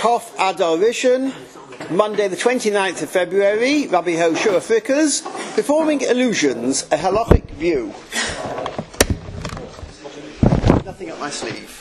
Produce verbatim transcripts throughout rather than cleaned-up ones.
Chof Adar Rishon, Monday the twenty-ninth of February, Rabbi Hoshua Frickers, performing illusions, a halachic view. Nothing up my sleeve.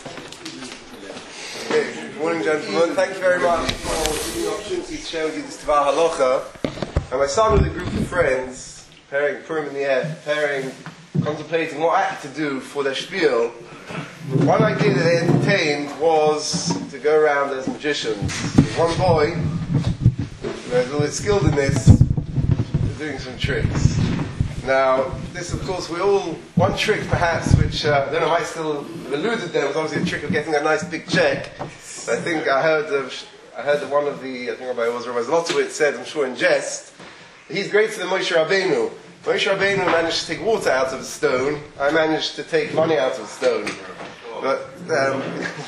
Okay, good morning, gentlemen. Thank you very much for giving me the opportunity to share with you this Tvar Halacha. And my son with a group of friends, preparing Purim in the air, preparing, contemplating what act to do for their spiel. One idea that they entertained was to go around as magicians. One boy, who was a little bit skilled in this, was doing some tricks. Now, this, of course, we all, one trick perhaps, which uh, I don't know, I still alluded there, was obviously a trick of getting a nice big check. I think I heard of, I heard that one of the, I think Rabbi was Rabbi Zlotowitz said, I'm sure in jest, he's greater than Moshe Rabbeinu. Moshe Rabbeinu managed to take water out of a stone, I managed to take money out of a stone. But, um,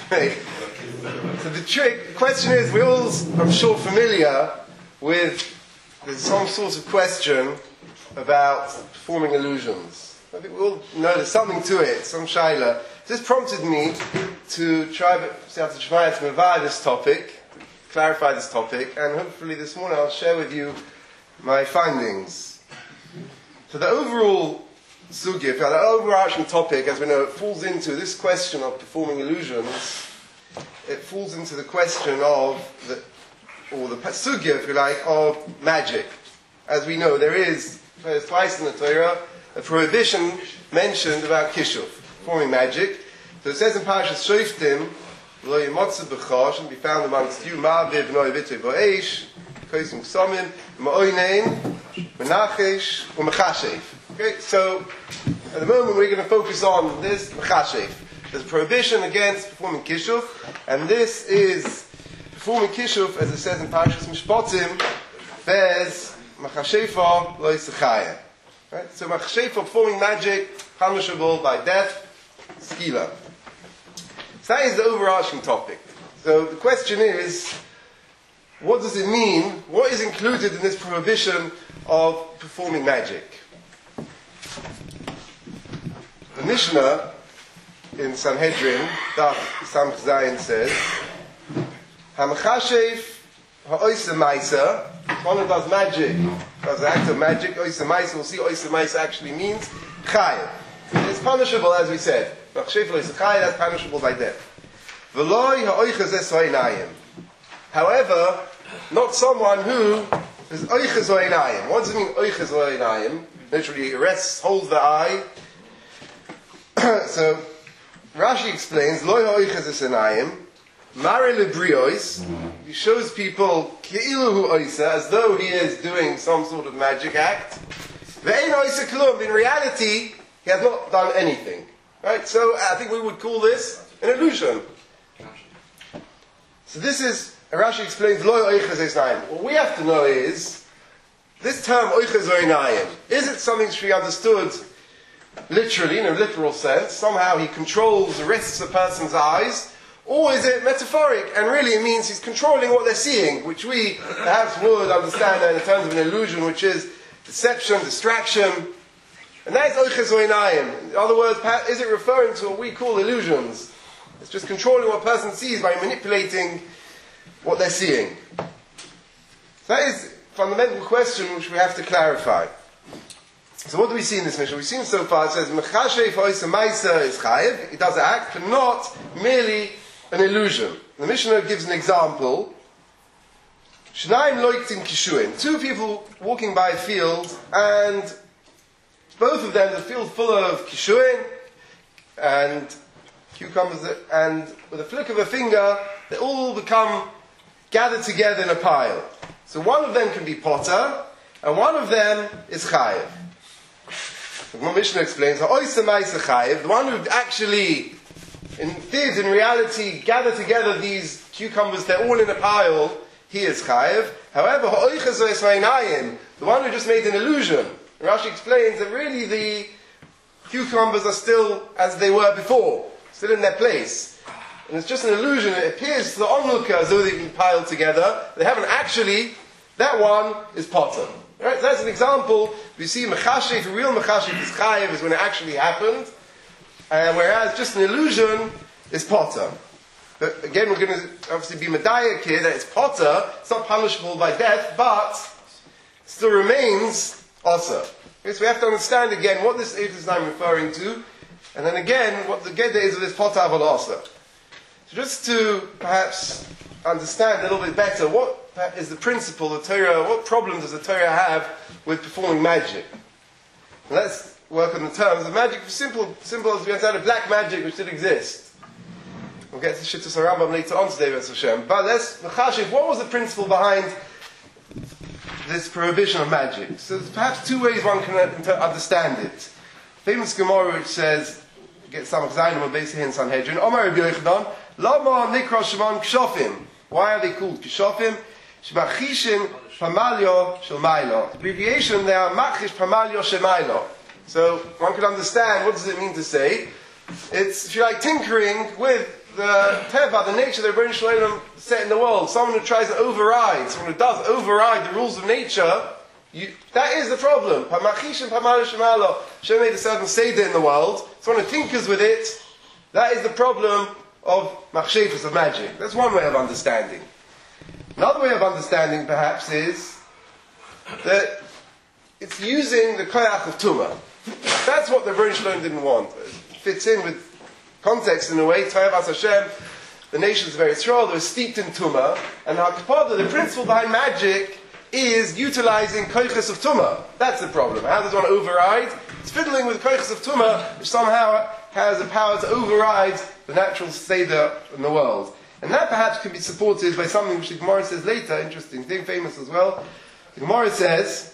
so the trick, the question is, we're all, I'm sure, familiar with, there's some sort of question about performing illusions. I think we all know there's something to it, some shaila. This prompted me to try to try to move this topic, clarify this topic, and hopefully this morning I'll share with you my findings. So the overall sugya, the overarching topic, as we know, it falls into this question of performing illusions. It falls into the question of the, or the sugya, if you like, of magic. As we know, there is twice in the Torah a prohibition mentioned about kishuf, performing magic. So it says in Parashas Shoftim, "Lo yimotze b'chosh," and be found amongst you, ma'aviv v'noi v'tei bo'esh, kosim k'somim, ma'oinein, menachesh, u'mechashev. Okay, so at the moment we're going to focus on this mechashev. There's a prohibition against performing kishuf, and this is performing kishuf, as it says in Parashas Mishpatim, there's mechashefa lo yisachaya. Right? So mechashefa, performing magic, punishable by death, skila. So that is the overarching topic. So the question is, what does it mean? What is included in this prohibition of performing magic? The Mishnah in Sanhedrin, Daf Samch Zayin, says, "Hamachashev ha'oisa ma'isa." One who does magic, does the act of magic, oisa ma'isa. We'll see what oisa ma'isa actually means. Chayev. It's punishable, as we said. Machashev oisa chayev, that's punishable by death. V'loi ha'oichas es ha'inayim. However, not someone who is oichas ha'inayim. What does it mean, oichas ha'inayim? Literally, arrests, holds the eye. So Rashi explains, Lo ha'oichas es ha'inayim, mare lebrios. He shows people keilu oisa, as though he is doing some sort of magic act. Ve'ein oisa klum. In reality, he has not done anything. Right? So I think we would call this an illusion. So this is, Rashi explains, Lo ha'oichas es ha'inayim. What we have to know is, this term oichas ha'inayim, is it something to be understood literally, in a literal sense? Somehow he controls, arrests a person's eyes, or is it metaphoric, and really it means he's controlling what they're seeing, which we perhaps would understand that in terms of an illusion, which is deception, distraction, and that is oichas ha'inayim. In other words, is it referring to what we call illusions? It's just controlling what a person sees by manipulating what they're seeing. So that is a fundamental question which we have to clarify. So what do we see in this Mishnah? We've seen so far, it says, Mechashev ha'oisa ma'isa is chayev. It does act, but not merely an illusion. The Mishnah gives an example. Shnayim loiktim kishuin. Two people walking by a field, and both of them, the field full of kishuin, and cucumbers, and with a flick of a finger, they all become gathered together in a pile. So one of them can be potter, and one of them is chayev. The Mishnah explains, the one who actually in, did in reality gather together these cucumbers, they're all in a pile, he is chayev. However, the one who just made an illusion, Rashi explains that really the cucumbers are still as they were before, still in their place. And it's just an illusion. It appears to the onlooker as though they've been piled together. They haven't actually. That one is potter. Right, so that's an example. We see mechashev, a real mechashev is chayev, is when it actually happened, and whereas just an illusion is potter. But again, we're going to obviously be medayek here that it's potter, it's not punishable by death, but still remains asa. Okay, so we have to understand again what this is I'm referring to, and then again what the geda is of this potter aval asa. So just to perhaps understand a little bit better, what is the principle the Torah, what problem does the Torah have with performing magic? And let's work on the terms. The magic, simple, simple as we understand, black magic which did exist. We'll get to Shittus HaRambam later on today, B'ez Hashem. But let's, what was the principle behind this prohibition of magic? So there's perhaps two ways one can understand it. Famous Gemara which says, get Samach Zayin or Beis Hin Sanhedrin, Omar Rabbi Yochanan, Lama Nikra Shemon Kshofim. Why are they called Kshofim? Shmachishin Pamalyo Shemailo. Abbreviation, they are Machish Pamalyo Shemailo. So one can understand, what does it mean to say? It's, if you like, tinkering with the teva, the nature that Rebbeinu Shalom set in the world. Someone who tries to override, someone who does override the rules of nature, you, that is the problem. Pamachish and Pamalyo Shemailo. Hashem made a certain seder in the world. Someone who tinkers with it, that is the problem of machshefus, of magic. That's one way of understanding. Another way of understanding, perhaps, is that it's using the koyach of tumah. That's what the Rebbeinu Shalom didn't want. It fits in with context in a way. Tayavas Hashem, the nation is very strong, they were steeped in tumah, and Hakpada, the principle behind magic, is utilizing koyches of tumah. That's the problem. How does one override? It's fiddling with koyches of tumah, which somehow has the power to override the natural seder in the world. And that perhaps can be supported by something which the Gemara says later, interesting thing, famous as well. The Gemara says,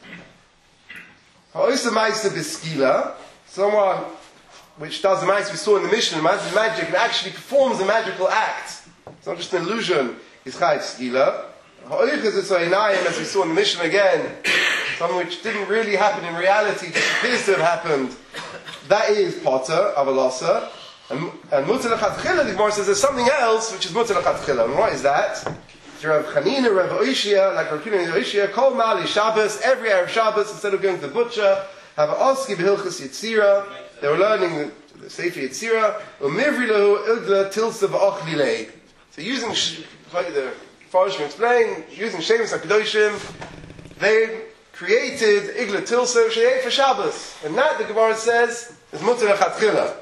Ha'osa ma'isa b'skila, someone which does the ma'isa we saw in the Mishnah, magic, and actually performs a magical act. It's not just an illusion, it's chayiv skila. Ha'oiches etzayinayim, as we saw in the Mishnah again, something which didn't really happen in reality, just appears to have happened. That is potter, avalasa. And, and mutar lechatchila, the Gemara says there's something else which is mutar lechatchila. And what is that? Rav Chanina, Rav Oishia, like Rav Chanina, Rav Oishia, Kol Mali Shabbos, every Erev Shabbos, instead of going to the butcher, have an oski b'hilchus Yitzira. They were learning the, the Sefer Yitzira. Umivri lehu ilgla tilsa v'ochli lei. So using, like the Farshim explain, using Shemus HaKadoshim, they created igla tilsa she'eh for Shabbos. And that, the Gemara says, is mutar lechatchila.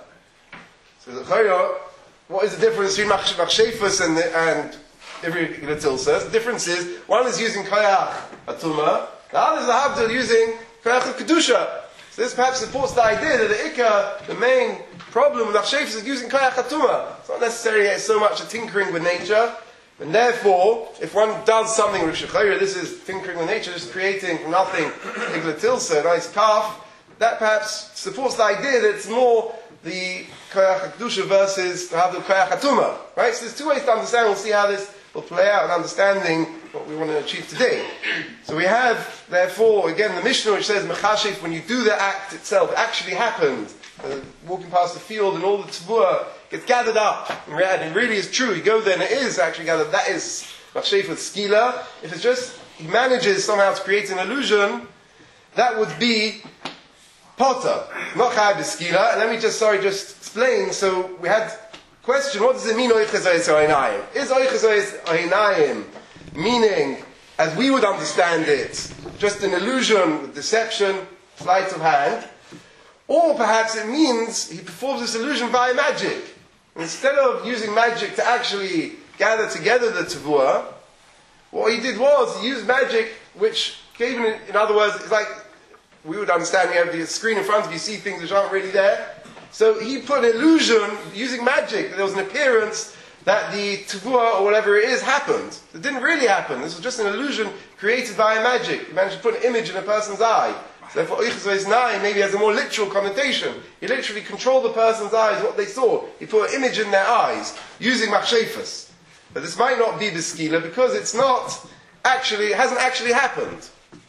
So the what is the difference between machshefus and and every tilsa? The difference is one is using koyach atuma, the other is a habdul using koyach kedusha. So this perhaps supports the idea that the ikka, the main problem with machshefus is using koyach atuma. It's not necessarily so much a tinkering with nature, and therefore, if one does something with shechayra, this is tinkering with nature, just creating from nothing igla tilsa, a nice calf. That perhaps supports the idea that it's more the koyach kedusha versus the habdul koyach atuma. Right? So there's two ways to understand. We'll see how this will play out in understanding what we want to achieve today. So we have, therefore, again, the Mishnah which says, Mechashif, when you do the act itself, it actually happened. Uh, walking past the field and all the tzvua gets gathered up. And it really is true. You go there and it is actually gathered. That is Mechashif with skila. If it's just, he manages somehow to create an illusion, that would be potter. Not chayav skila. And let me just, sorry, just explain. So we had question, what does it mean, oiches ois oinayim? Is oiches ois oinayim meaning, as we would understand it, just an illusion, deception, sleight of hand? Or perhaps it means he performs this illusion via magic. Instead of using magic to actually gather together the tavua, what he did was, he used magic, which gave him, in other words, it's like, we would understand, you have the screen in front of you, you see things which aren't really there. So he put an illusion, using magic, that there was an appearance that the tavua, or whatever it is, happened. It didn't really happen. This was just an illusion created by magic. He managed to put an image in a person's eye. So therefore, Oiches Ois Nai maybe has a more literal connotation. He literally controlled the person's eyes, what they saw. He put an image in their eyes, using machshefus. But this might not be b'skila, because it's not actually, it hasn't actually happened.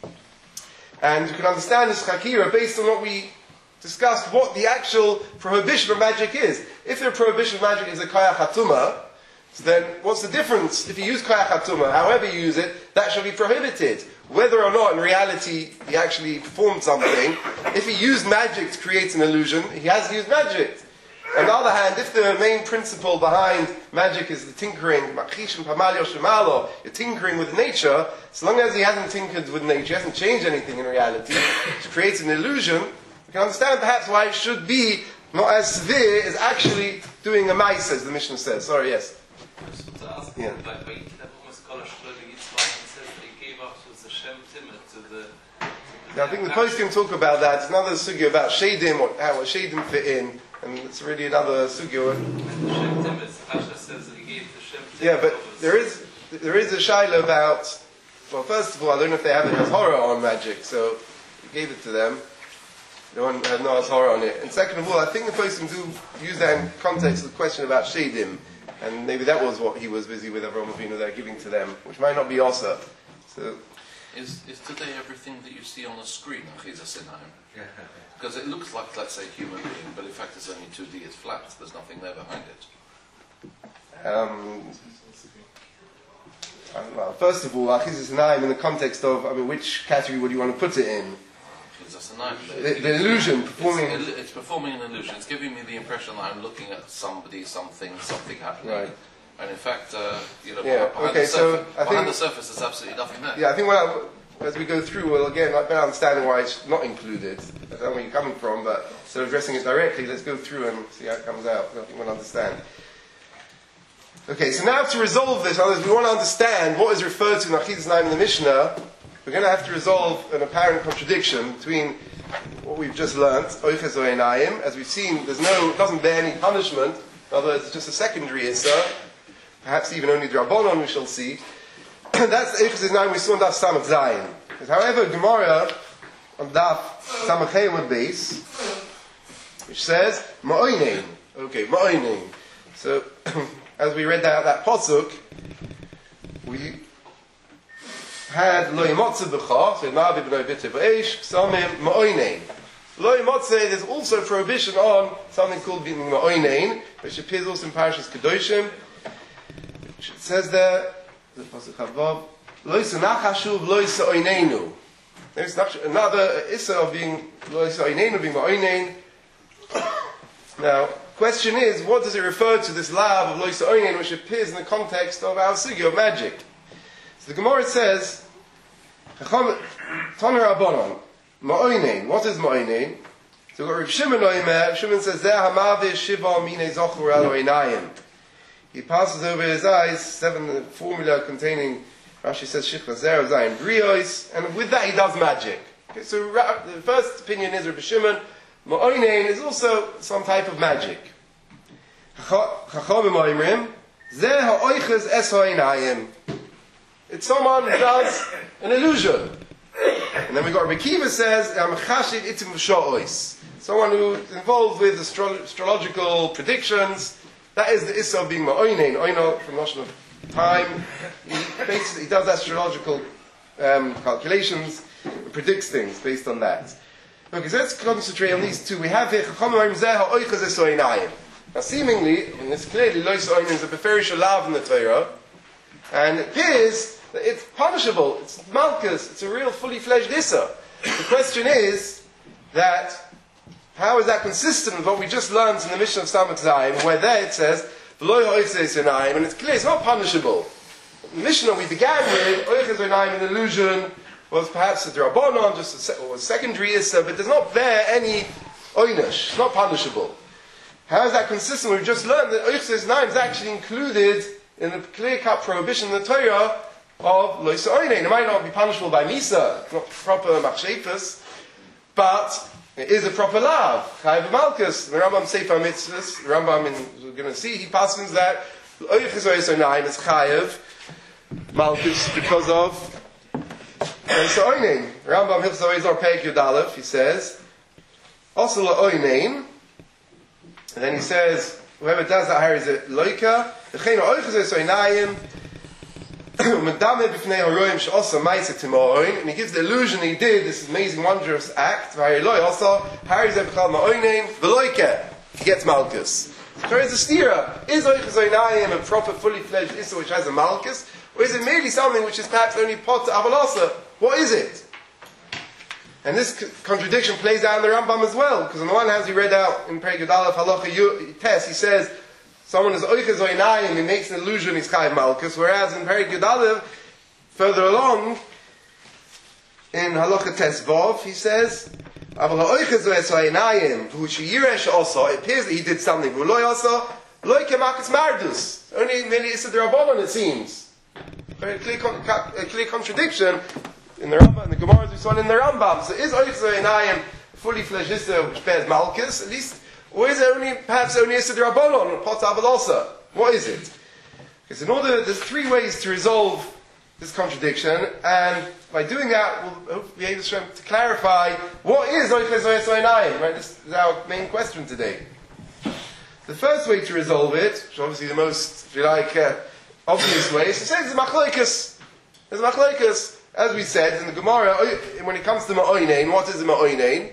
And you can understand this chakira based on what we discussed, what the actual prohibition of magic is. If the prohibition of magic is a koyach hatuma, so then what's the difference? If you use koyach hatuma, however you use it, that shall be prohibited. Whether or not in reality he actually performed something, if he used magic to create an illusion, he has used magic. On the other hand, if the main principle behind magic is the tinkering, you're tinkering with nature, so long as he hasn't tinkered with nature, he hasn't changed anything in reality, to create an illusion, you can understand perhaps why it should be not as severe as actually doing a mice, as the Mishnah says. Sorry, yes? Yeah. Now, I think the post can talk about that. It's another sugya about shadim, or how shadim fit in, and it's really another sugya. Yeah, but there is there is a shaila about. Well, first of all, I don't know if they have it as horror on magic, so we gave it to them. They don't have no as horror on it. And second of all, I think the post can do use that in context of the question about shadim, and maybe that was what he was busy with Avraham Avinu there giving to them, which might not be also. So. Is is today everything that you see on the screen, Achizah Sinayim? Because it looks like, let's say, human being, but in fact it's only two D, it's flat, there's nothing there behind it. Um, well, first of all, Achizah Sinayim in the context of, I mean, which category would you want to put it in? Achizah Sinayim. The, the illusion, performing... It's, it's performing an illusion, it's giving me the impression that I'm looking at somebody, something, something happening. Right. And in fact, uh, you know, yeah, behind, okay, the, surface, so I behind think, the surface there's absolutely nothing there. Yeah, I think when I, as we go through, well, again, I better understand why it's not included. I don't know where you're coming from, but instead of addressing it directly, let's go through and see how it comes out. I think we'll understand. Okay, so now to resolve this, otherwise we want to understand what is referred to in Achizah Sinayim in the Mishnah, we're going to have to resolve an apparent contradiction between what we've just learnt, Oiches or Einayim. As we've seen, there's no, it doesn't bear any punishment, in other words, it's just a secondary Issa. Perhaps even only Drabonon we shall see. That's the Eichus Einayim we saw on Daf Samach Zayin. However, Gemara on Daf Samach Hayim base, which says Ma'oinein. Okay, Ma'oinein. So, as we read that that pasuk, we had Lo Yimotze B'cha, so Ma'avi B'noi B'te B'eish, Samim Ma'oinein. Lo Yimotze, there's also prohibition on something called being Ma'oinein, which appears also in Parashas Kedoshim. It says there, the pasuk Chavav, Lo Yisa Nachashuv Lo Yisa Oineinu. There's another issa of being Lo Yisa Oineinu, being Ma'oinein. Now, question is, what does it refer to, this lav of Lo Yisa Oineinu, which appears in the context of our sugya of magic? So the Gemara says, Toner Rabbanon, Ma'oinein. What is Ma'oinein? So we've got Reb Shimon Oimer. Shimon says, Zeh Hamavish Shiva Mine Zochur Al Oinayim. He passes over his eyes, seven formula containing, Rashi says, Shichva Zera Zayin Brios, and with that he does magic. Okay, so the first opinion is Reb Shimon, Ma'oinein is also some type of magic. Chachamim Oimrim, Zeh Ha'oiches Es Ha'inayim. It's someone who does an illusion. And then we got Rabbi Kiva says, Chashid Itim V'Sha'ois. Someone who's involved with astro- astrological predictions. That is the issa of being ma'oinein. Oino, from notion of time. He basically he does astrological um, calculations and predicts things based on that. Okay, so let's concentrate on these two. We have here, now seemingly, and it's clearly, Lo Yisa Oinein is a beferish lav in the Torah, and it appears that it's punishable, it's malchus, it's a real fully fledged issa. The question is that how is that consistent with what we just learned in the Mishnah of Samach Zayin, where there it says, V'lo Oiches Einayim, and it's clear it's not punishable. The Mishnah we began with, Oiches Einayim, an illusion, was perhaps a Drabonon, just a, se- or a secondary issa, but does not bear any oinish, it's not punishable. How is that consistent? We've just learned that Oiches Einayim is actually included in the clear-cut prohibition in the Torah of Lo Yisa Oinein. It might not be punishable by Misa, not proper machshefus, but it is a proper lav. Chayav Malchus. The Rambam Sefer Mitzvahs, the Rambam, in, we're going to see, he passes that Oiches Oinein is Chayav Malchus because of Lo Yisa Oinein. The Rambam Hilchos Oizor Peik Yud Aleph, he says, also Lo Oinein, and then he says, whoever does that here is a loika. V'chein Oiches Oinein. And he gives the illusion he did this amazing, wondrous act. He gets Malchus. So there is a stira. Is Oiches Einayim a proper, fully fledged issa which has a Malchus? Or is it merely something which is perhaps only pot to Avalasa? What is it? And this c- contradiction plays out in the Rambam as well, because on the one hand, he read out in Perek Yud Aleph Halacha Yu- Tes, he says, someone is oiches oinayim, he makes an illusion, he's chayiv malchus, whereas in Perek Yud Aleph, further along, in Halacha Tes Vov, he says, Aval ha'oiches oinayim, v'hu sheyiresh also, it appears that he did something, v'hu loy also, loy kemakis mardus, only merely Issa D'Rabbanan, it seems. Very clear, con- a clear contradiction in the Rambam, in the Gemara as we saw in the Rambam. So is oiches oinayim fully fledged Issa, which bears malchus, at least, or is it only, perhaps only Issa D'Rabbanan, or Pot Avalosa? What is it? Because in order, there's three ways to resolve this contradiction, and by doing that, we'll hopefully be able to, to clarify what is Oiches Oinayim, right? This is our main question today. The first way to resolve it, which is obviously the most, if you like, uh, obvious way, is to say there's a machlokes. There's a machlokes. As we said in the Gemara, when it comes to ma'oinein, what is a ma'oinein?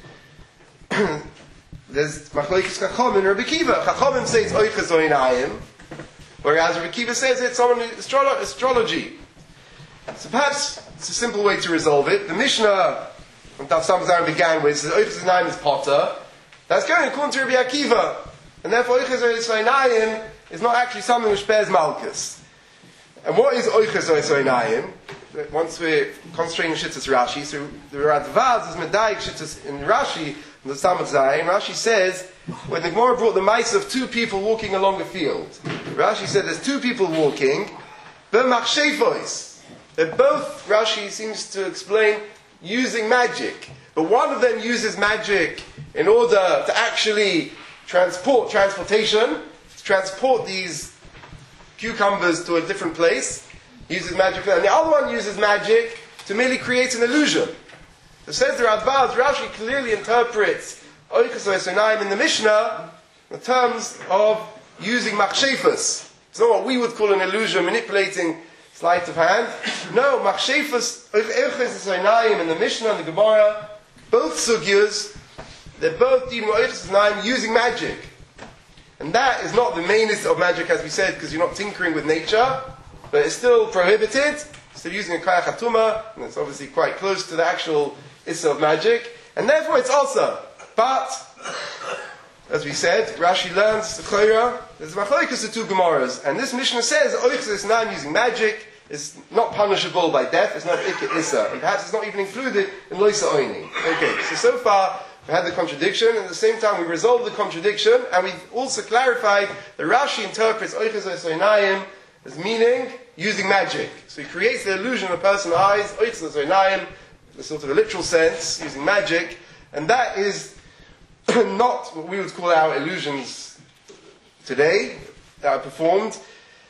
There's machlokes Chacham and Rabbi Kiva. Chachamim say it's Oiches Oinayim, whereas Rabbi Kiva says it's on astrolo- astrology. So perhaps it's a simple way to resolve it. The Mishnah from Daf Samazar began with says Oiches Oinayim is Potter. That's going according to Rabbi Akiva, and therefore Oiches Oinayim is not actually something which bears malchus. And what is Oiches Oinayim? Once we're concentrating on Shittas Rashi, so the Radvaz is Medayik Shittas in Rashi, in the Samad Zayin. Rashi says, when the Gemara brought the mice of two people walking along a field, Rashi said there's two people walking, B'machshefois. They're both, Rashi seems to explain, using magic. But one of them uses magic in order to actually transport, transportation, to transport these cucumbers to a different place, uses magic, and the other one uses magic to merely create an illusion. So says the Radbaz, Rashi clearly interprets Oiches Oinayim in the Mishnah in terms of using machshefas. It's not what we would call an illusion, manipulating sleight of hand. No, machshefas, Oiches Oinayim in the Mishnah and the Gemara, both sugyas, they're both dealing with Oiches Oinayim using magic. And that is not the mainest of magic, as we said, because you're not tinkering with nature, but it's still prohibited. Still using a kaya chatuma, and it's obviously quite close to the actual issa of magic, and therefore it's also. But, as we said, Rashi learns the Chayra, there's machlokes the two Gemaras, and this Mishnah says Oiches Oinayim using magic is not punishable by death, it's not ikka issa, and perhaps it's not even included in loisa oini. Okay, so so far we had the contradiction, and at the same time we resolved the contradiction, and we've also clarified that Rashi interprets Oiches Oinayim as meaning using magic. So he creates the illusion of a person's eyes, Oiches Oinayim, in a sort of a literal sense, using magic, and that is not what we would call our illusions today, that are performed,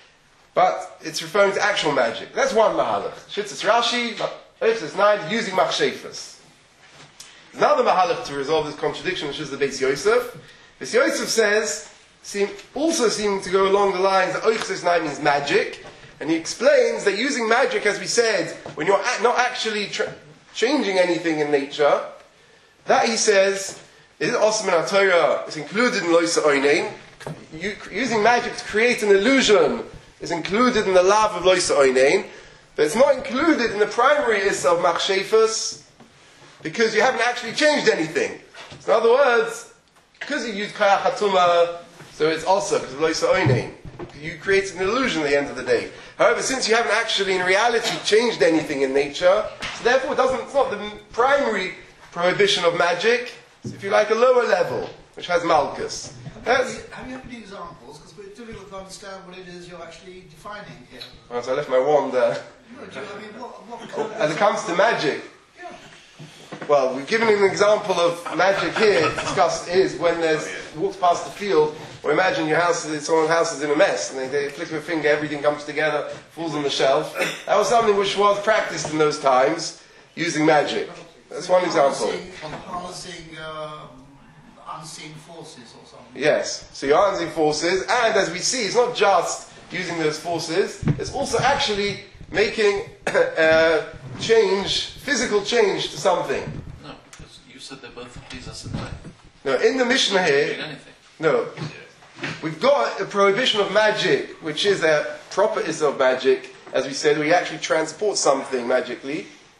but it's referring to actual magic. That's one mahalach. Shittas Rashi, Oiches Oinayim, using machshefas. Another mahalach to resolve this contradiction, which is the Beis Yosef. Beis Yosef says, seem, also seeming to go along the lines that Oiches Oinayim means magic, and he explains that using magic, as we said, when you're not actually tra- changing anything in nature, that he says is Osman HaTorah, is included in Loisa Oinein. Using magic to create an illusion is included in the lav of Loisa Oinein, but it's not included in the primary issa of Machshefas, because you haven't actually changed anything. So in other words, because you use Kaya Chatuma, so it's also because of Loisa Oinein. You create an illusion at the end of the day. However, since you haven't actually in reality changed anything in nature, so therefore it doesn't, it's not the primary prohibition of magic, it's, if you like, a lower level, which has malchus. That's, have you had any examples? Because it's difficult to understand what it is you're actually defining here. well, so I left my wand there. No, do you, I mean, what, what kind As of- it comes to magic, Yeah. well, we've given an example of magic here. Discussed is when there's you walk past the field, or imagine your house, someone's house is in a mess, and they, they flick of a finger, everything comes together, falls on the shelf. That was something which was practiced in those times, using magic. That's one example. Harnessing, harnessing um, unseen forces or something. Yes. So you're harnessing forces, and as we see, it's not just using those forces, it's also actually making uh, change, physical change to something. No, because you said they're both Chizas and Nine. No, in the Mishnah Doing here, anything. no. We've got a prohibition of magic, which is a proper issa of magic. As we said, we actually transport something magically.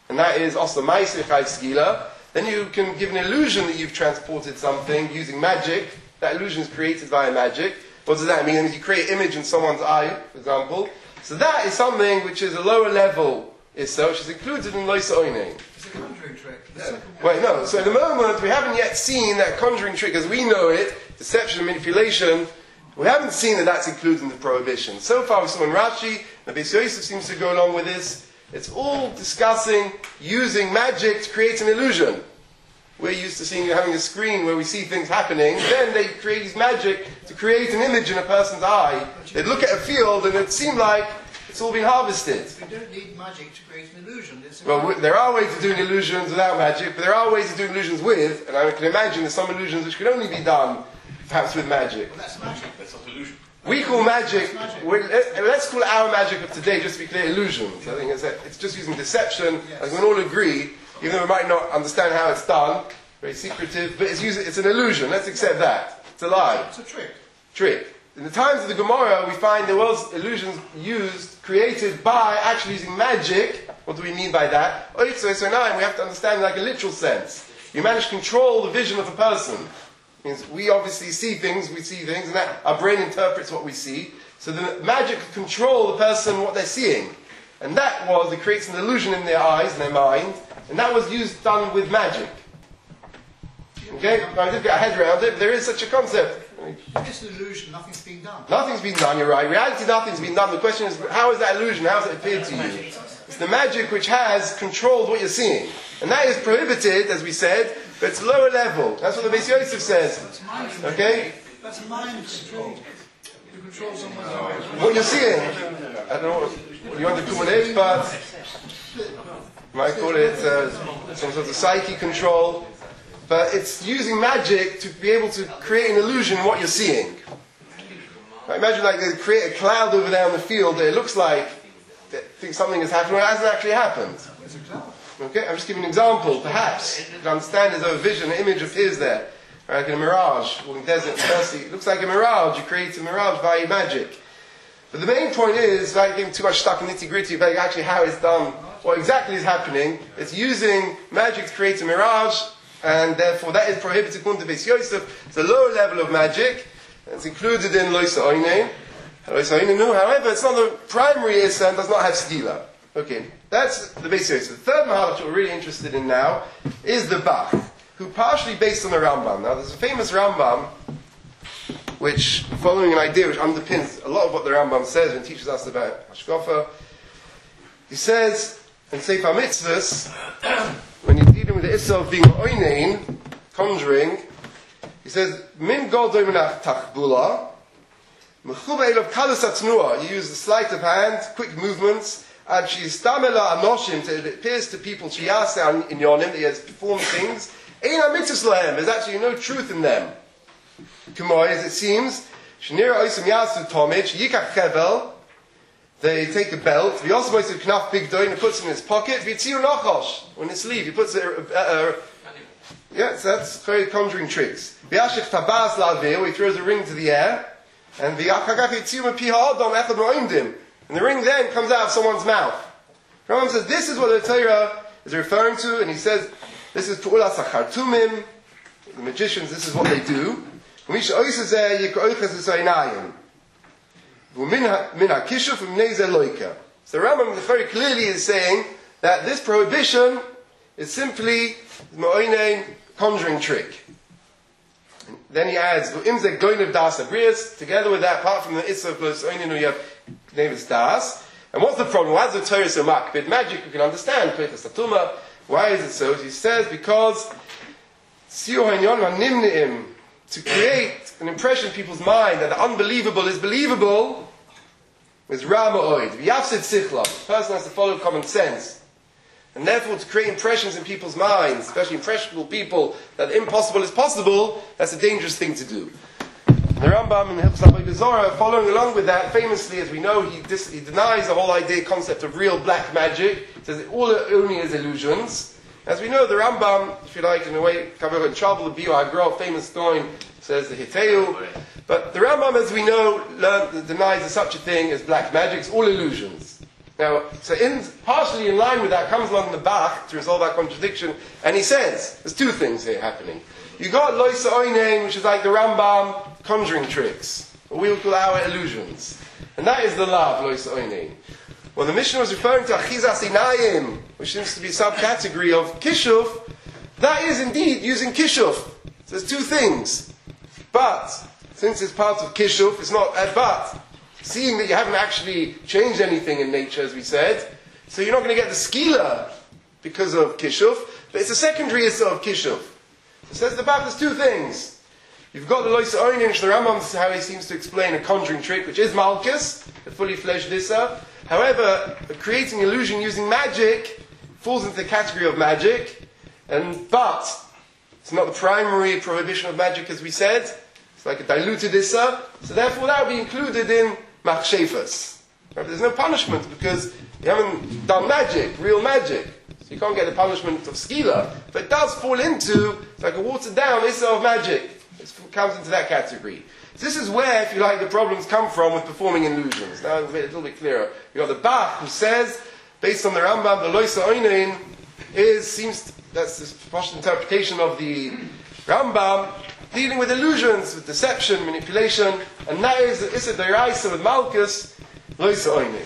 and that is Osla Maisei Chai Skila, then you can give an illusion that you've transported something using magic. That illusion is created via magic. What does that mean? It means you create an image in someone's eye, for example. So that is something which is a lower level Issa, which is included in Loisa Oinein. It's a conjuring trick. The second one. Wait, no. So at the moment, we haven't yet seen that conjuring trick as we know it, deception and manipulation. We haven't seen that that's included in the prohibition. So far, we saw in Rashi, and Beis Yosef seems to go along with this. It's all discussing using magic to create an illusion. We're used to seeing having a screen where we see things happening. Then they create this magic to create an image in a person's eye. They'd look at a field and it seemed like it's all been harvested. We don't need magic to create an illusion. It's a Well, w- there are ways of doing illusions without magic, but there are ways of doing illusions with, and I can imagine there's some illusions which can only be done perhaps with magic. Well, that's magic. That's not illusion. We call magic, we're, let- let's call it our magic of today, just to be clear, illusions. I think it's, a, it's just using deception, Yes. and we can all agree, even though we might not understand how it's done, very secretive, but it's, using, it's an illusion, let's accept that. It's a lie. It's a trick. Trick. In the times of the Gemara, we find there was illusions used, created by actually using magic. What do we mean by that? Oitzo, so now we have to understand like a literal sense. You manage to control the vision of a person. Means we obviously see things, we see things, and that our brain interprets what we see. So the magic can control the person, what they're seeing. And that was, it creates an illusion in their eyes and their mind, and that was used, done with magic. Okay? I did get a head around it, but there is such a concept. It's an illusion. Nothing's been done. Nothing's been done, you're right. In reality, nothing's been done. The question is, how is that illusion? How has it appeared to you? It's the magic which has controlled what you're seeing. And that is prohibited, as we said, but it's lower level. That's what the Beis Yosef says. That's mind control. Okay? That's mind control. You control someone's mind. What you're seeing. I don't know what you want to call it, but you might call it uh, some sort of psyche control. But it's using magic to be able to create an illusion of what you're seeing. Now imagine like they create a cloud over there on the field that it looks like they think something has happened, but it hasn't actually happened. Okay, I'm just giving an example. Perhaps you can understand there's a vision, an image appears there, like in a mirage, walking desert, thirsty. It looks like a mirage. You create a mirage via magic. But the main point is, without getting too much stuck in nitty gritty about actually how it's done, what exactly is happening. It's using magic to create a mirage. And therefore that is prohibited according to Beis Yosef. It's a lower level of magic. It's included in Loisa Oinein. Loisa Oineinu, however, it's not the primary Issa and does not have Skila. Okay, that's the Beis Yosef. The third Mahalach that we're really interested in now is the Bach, who partially based on the Rambam. Now there's a famous Rambam, which, following an idea which underpins a lot of what the Rambam says when he teaches us about Hashkafa. He says, in Sefer Mitzvahs, when you're dealing with the issa of being oinein, conjuring, he says, Min godoy menach tachbula, mechuba elov kalas atnua. You use the sleight of hand, quick movements, and she istamela anoshim, it appears to people, shiyasa in yonim, that he has performed things. Ein amitzvus lahem, there's actually no truth in them. K'moy, as it seems, shnira oisim yasu tomich, yikach chevel, they take a belt, v'yosem oisim knaf big doin, and puts it in his pocket, v'yitziru nachosh, on his sleeve, he puts it, uh, uh, yeah, so that's very conjuring tricks. V'yashich tabas la'avir, he throws a ring to the air, and v'yachagach yitziru mepiha adam echad ma'oimdim, and the ring then comes out of someone's mouth. Rambam says, this is what the Torah is referring to, and he says, this is Pu'ulas HaChartumim, the magicians, this is what they do. So Rambam very clearly is saying that this prohibition is simply a conjuring trick. And then he adds, together with that, apart from the Issa plus Oinenu, you have Nevis Das. And what's the problem? Why is the Torah so makbid? Magic we can understand. Why is it so? He says, because to create an impression in people's mind that the unbelievable is believable is Rama'oid. V'yafsid sichla. The person has to follow common sense. And therefore to create impressions in people's minds, especially impressionable people, that the impossible is possible, that's a dangerous thing to do. And the Rambam in Hilchos Avodah Zarah, following along with that, famously, as we know, he, dis- he denies the whole idea, concept of real black magic. He says it all only is illusions. As we know, the Rambam, if you like, in a way, in trouble, the Biur HaGra, famous Goin, says the Hiteu. But the Rambam, as we know, learned, denies that such a thing as black magic. It's all illusions. Now, so in, partially in line with that comes along the Bach to resolve that contradiction, and he says, there's two things here happening. You got Loisa Oinen, which is like the Rambam conjuring tricks, or we would call our illusions. And that is the law of Loisa Oinen. Well, the Mishnah was referring to Achizas Inayim, which seems to be a subcategory of Kishuf. That is indeed using Kishuf. So there's two things. But, since it's part of Kishuf, it's not a but. Seeing that you haven't actually changed anything in nature, as we said, so you're not going to get the skila because of Kishuf, but it's a secondary issa of Kishuf. It says the Bach, there's two things. You've got the Loisa Oinen, which the Rambam is how he seems to explain a conjuring trick, which is Malchus, the fully fledged issa. However, creating illusion using magic falls into the category of magic, and but it's not the primary prohibition of magic, as we said. It's like a diluted issa, so therefore that would be included in machshefas. Right? There's no punishment because you haven't done magic, real magic. So you can't get the punishment of skila. But it does fall into, it's like a watered down issa of magic. It comes into that category. So this is where, if you like, the problems come from with performing illusions. Now it's a little bit clearer. You've got the Bach who says, based on the Rambam, the Loisa Oinen is, seems, to, that's the first interpretation of the Rambam, dealing with illusions, with deception, manipulation, and that is Issa Deraisa with Malchus, Loisa Oinen.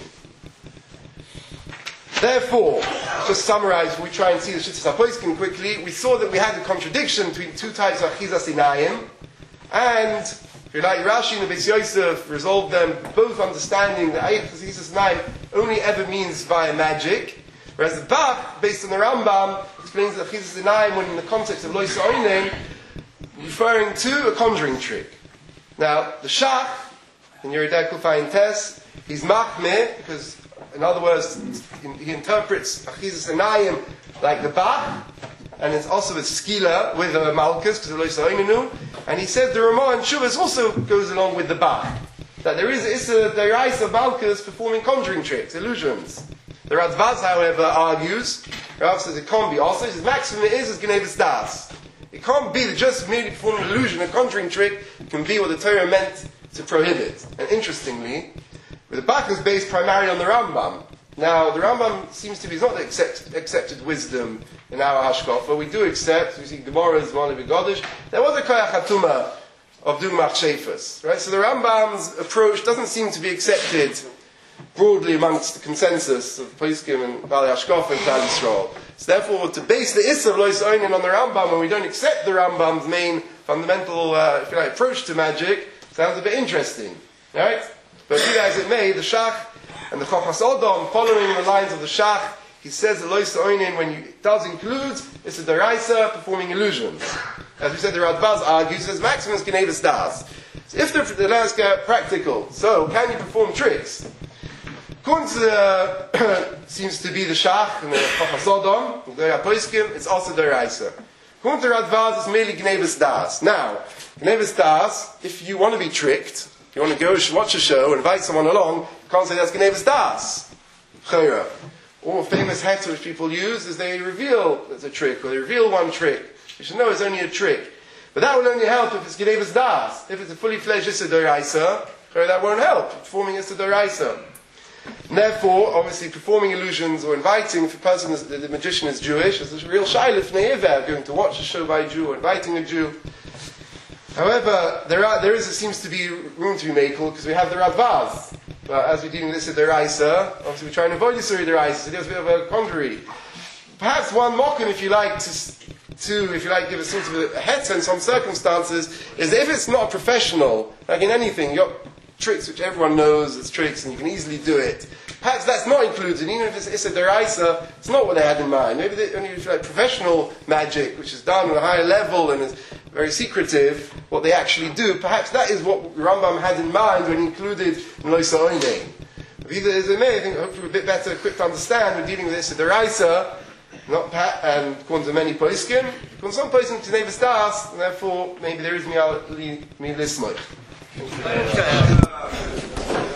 Therefore, just summarize, we try and see the Shittas HaPoskim quickly. We saw that we had a contradiction between two types of Achizas Inayim, and if you like, Rashi and the Beis Yosef resolved them, both understanding that Achizas Inayim only ever means via magic, whereas the Bach, based on the Rambam, explains that Achizas Inayim, when in the context of Loisa Oinen, referring to a conjuring trick. Now, the Shach, in Yeridei Kufayin Tes, he's machmeh, because, in other words, he interprets Achizas Inayim like the Bach, and it's also with Skila, with a Malchus, because of Loisa Oinenu, and he said the Ramah and Shuvas also goes along with the Bach, that there is Issa Derais of Malchus performing conjuring tricks, illusions. The Radvaz, however, argues, Rav says it can't be also, his maximum is as Gnevus Das. It can't be that just merely performing an illusion, a conjuring trick, can be what the Torah meant to prohibit. And interestingly, the Bach is based primarily on the Rambam. Now, the Rambam seems to be not the accept, accepted wisdom in our Hashkafa. We do accept, we see Gemara's Ma'aleh V'Gadish, there was a Koyach HaTumah of doing Machshefas. Right? So the Rambam's approach doesn't seem to be accepted broadly amongst the consensus of Poskim and Bali Hashkafa and Klal Yisrael. So therefore, to base the Issa of Lois Oinen on the Rambam, when we don't accept the Rambam's main fundamental uh, if you like, approach to magic, sounds a bit interesting. Right? But be that as it may, the Shach and the Chochas Odom, following the lines of the Shach, he says that Lois Oinen, when you, it does include, it's a Deraisa performing illusions. As we said, the Radbaz argues, says Maximus Gnevus Das. So if the, the let's get practical, so can you perform tricks? According to the, seems to be the Shach and the Chochas Odom, the Poskim, it's also Deraisa. According to Radbaz, it's merely Gnevus Das. Now, Gnevus Das, if you want to be tricked, you want to go watch a show and invite someone along, you can't say that's Gnevus Das. Chayra. All famous hats which people use is they reveal it's a trick, or they reveal one trick. You should know it's only a trick. But that will only help if it's Gnevus Das. If it's a fully fledged Issa Doraisa, that won't help. Performing Issa Doraisa. And therefore, obviously, performing illusions or inviting, if a person is, the, the magician is Jewish, it's a real shailif ne'ever, going to watch a show by a Jew or inviting a Jew. However, there are, there is, it seems to be room to be made because we have the Radvaz. But as we're dealing with this at Deraisa, obviously we're trying to avoid this at Deraisa, so there's a bit of a contrary. Perhaps one mokum, if you like, to, to, if you like, give a sort of a head in some circumstances, is that if it's not a professional, like in anything, you've got tricks which everyone knows it's tricks and you can easily do it. Perhaps that's not included, even if it's Issa Deraisa, it's not what they had in mind. Maybe they only if you like professional magic, which is done on a higher level and is very secretive, what they actually do. Perhaps that is what Rambam had in mind when he included Loisa Oinen. Either as it may, I think hopefully we're a bit better equipped to understand we're dealing with Issa Deraisa, not pa- and according to many poskim, according to some poskim to Gnevus Das, and therefore maybe there is mi lismoich.